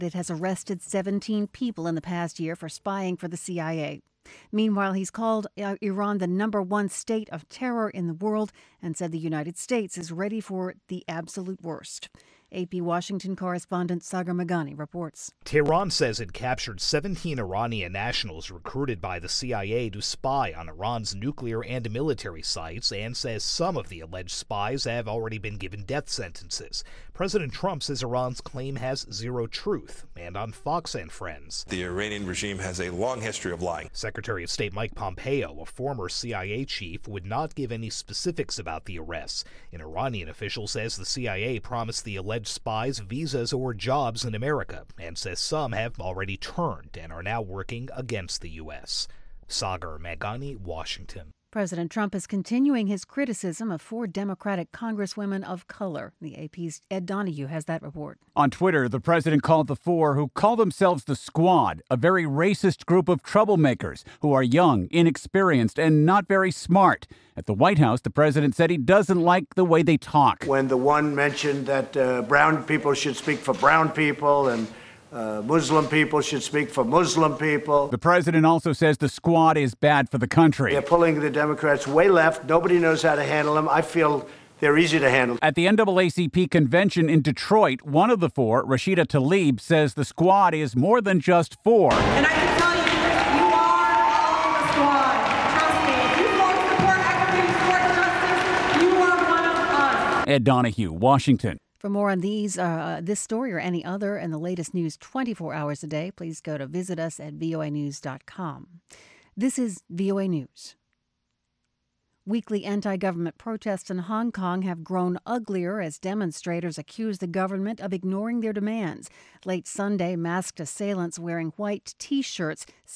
It has arrested 17 people in the past year for spying for the CIA. Meanwhile, he's called Iran the #1 state of terror in the world and said the United States is ready for the absolute worst. AP Washington correspondent Sagar Meghani reports. Tehran says it captured 17 Iranian nationals recruited by the CIA to spy on Iran's nuclear and military sites, and says some of the alleged spies have already been given death sentences. President Trump says Iran's claim has zero truth, and on Fox and Friends, the Iranian regime has a long history of lying. Secretary of State Mike Pompeo, a former CIA chief, would not give any specifics about the arrests. An Iranian official says the CIA promised the alleged spies visas or jobs in America, and says some have already turned and are now working against the U.S. Sagar Meghani, Washington. President Trump is continuing his criticism of 4 Democratic congresswomen of color. The AP's Ed Donahue has that report. On Twitter, the president called the 4, who call themselves the Squad, a very racist group of troublemakers who are young, inexperienced, and not very smart. At the White House, the president said he doesn't like the way they talk. When the one mentioned that brown people should speak for brown people and Muslim people should speak for Muslim people. The president also says the Squad is bad for the country. They're pulling the Democrats way left. Nobody knows how to handle them. I feel they're easy to handle. At the NAACP convention in Detroit, one of the 4, Rashida Tlaib, says the Squad is more than just 4. And I can tell you, you are all the Squad. Trust me, if you folks support equity, support justice, you are one of us. Ed Donahue, Washington. For more on this story or any other and the latest news 24 hours a day, please go to visit us at voanews.com. This is VOA News. Weekly anti-government protests in Hong Kong have grown uglier as demonstrators accuse the government of ignoring their demands. Late Sunday, masked assailants wearing white T-shirts